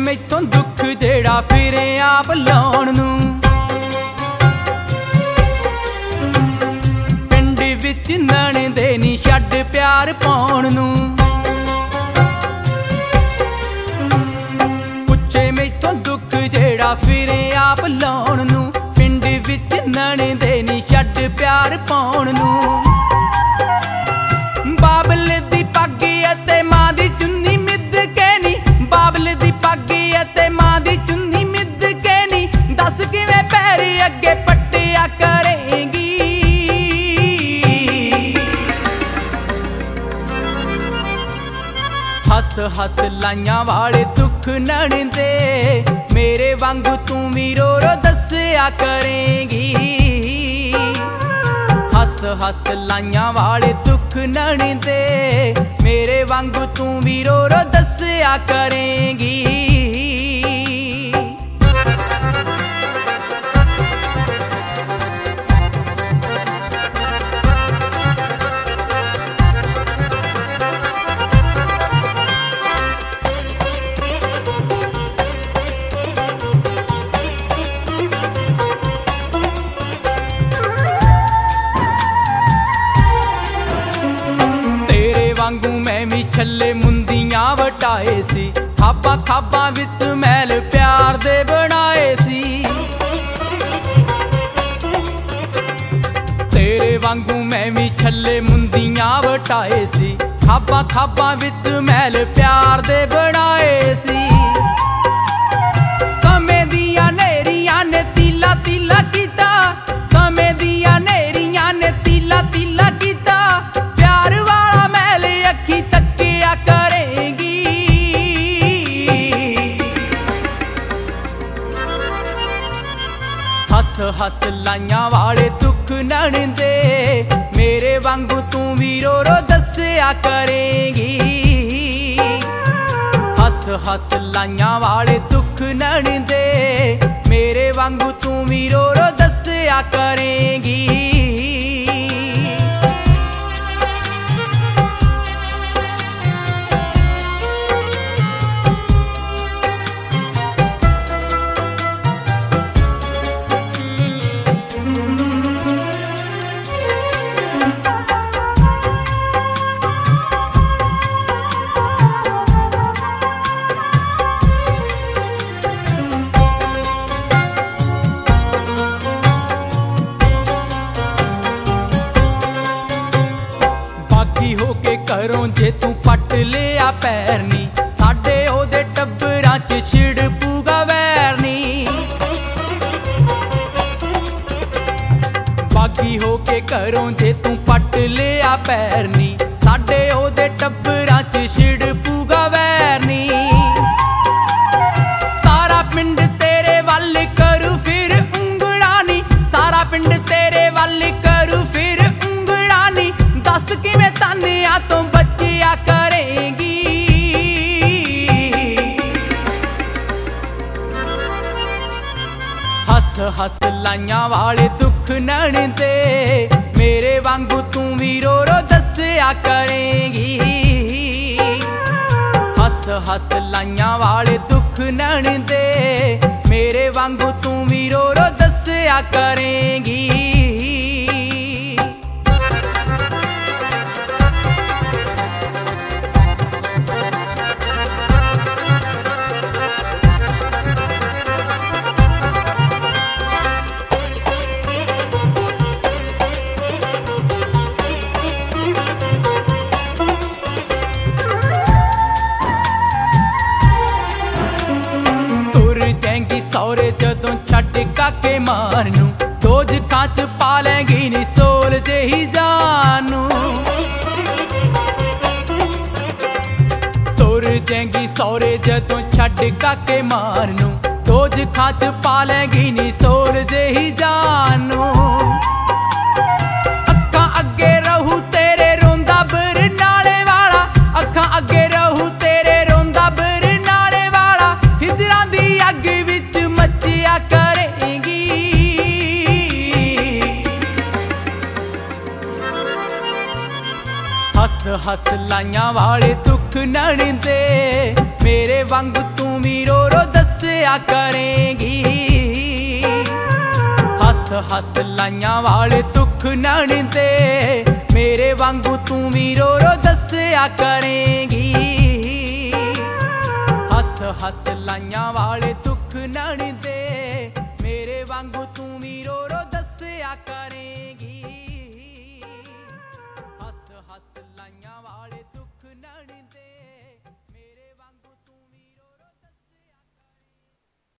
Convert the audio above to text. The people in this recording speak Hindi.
मैथों दुख जेड़ा फिरे आप लाउण नूं। पिंड विच नणदे नी छड्ड प्यार पाउण नूं। पुछे मैथों दुख जेड़ा फिरे आप लाउण नूं। पिंड विच नणदे नी छड्ड प्यार पाउण नूं। बाबल दी पग अते मां दी चुन्नी मिद के नी। बाबल दी पग अते मां दी चुन्नी मिद के नी। दस किवें पैर अगे पट्टिया करेंगी। हस हस लाइयां वाले दुख नणदे मेरे वांगू तू भी रो रो दस्या करेंगी। हस हस लाइयां वाले दुख नणदे मेरे वांगू तू भी रो रो दस्या करेंगी। वांगू मैं भी छल्ले मुंदियां वटाए सी। खाबा खाबा विच मैल प्यार दे बनाए सी। तेरे वांगू मैं भी छल्ले मुंदियां वटाए सी। खाबा खाबा विच मैल प्यार दे बनाए सी। समय दिया नेरियां ने तीला तीला कीता। समय दिया नेरियां ने तीला तीला कीता। प्यार वाला मैल अखी तकिया करेंगी। हस हस लाइयां वाले दुख नणदे मेरे वांगू तू भी रो रो दस्या करेंगी। हस हस लाइयां वाले दुख नणदे मेरे वांगू तू भी रो रो दस्या करेंगी। होके घरों जे तू पट लिया पैर नी। साडे ओदे टब्बरां च छिड़ पूगा वैर नी। बागी होके घरों जे तू पट लिया पैर नी। साडे ओदे टब्बरां च छिड़ पूगा वैर नी। सारा पिंड तेरे वल करू फिर उंगला नी। सारा पिंड तेरे वल करू फिर उंगला नी। दस किवें तानिया तो बचिया करेंगी। हस हस लाइयां वाले दुख नणदे मेरे वांगू तू भी रो रो दस्या करेंगी। हस हस लाइयां वाले दुख नणदे मेरे वांगू तू भी रो रो दस्या करेंगी। सौरे जदों छड्ड काके मारनू। दोज खांच पा लेंगी नी सोल जेही जानू। तुर जाएंगी सौरे जदों छड्ड काके मारनू। दोज खांच पा लेंगी नी सोल जेही जानू। अक्खां अगे रहू तेरे रोंदा बरनाले वाला। अक्खां अगे रहू तेरे रोंदा बरनाले वाला। हिजरां दी अग विच मचिया करेंगी। हस हस लाइयां वाले दुख नणदे मेरे वांग तू भी रो रो दस्या करेंगी। हस हस लाइयां वाले दुख नड़दे मेरे वांगू तू भी रो रो दस्या करेंगी। हस हस